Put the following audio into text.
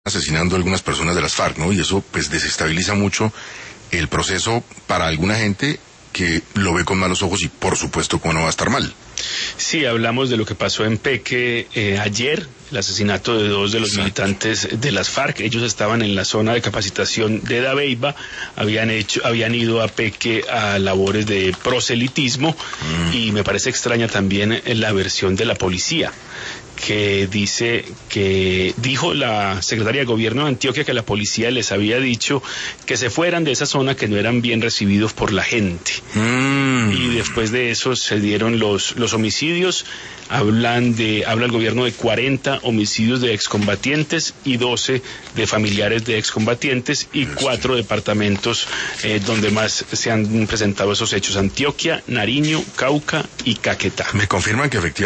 asesinando a algunas personas de las FARC, ¿no? Y eso pues desestabiliza mucho el proceso para alguna gente que lo ve con malos ojos y por supuesto cómo no va a estar mal. Sí, hablamos de lo que pasó en Peque ayer, el asesinato de 2 de los militantes de las FARC. Ellos estaban en la zona de capacitación de Dabeiba, habían ido a Peque a labores de proselitismo y me parece extraña también la versión de la policía, que dijo la secretaria de gobierno de Antioquia que la policía les había dicho que se fueran de esa zona, que no eran bien recibidos por la gente. Y después de eso se dieron los homicidios. Habla el gobierno de 40 homicidios de excombatientes y 12 de familiares de excombatientes y 4 departamentos donde más se han presentado esos hechos: Antioquia, Nariño, Cauca y Caquetá. Me confirman que efectivamente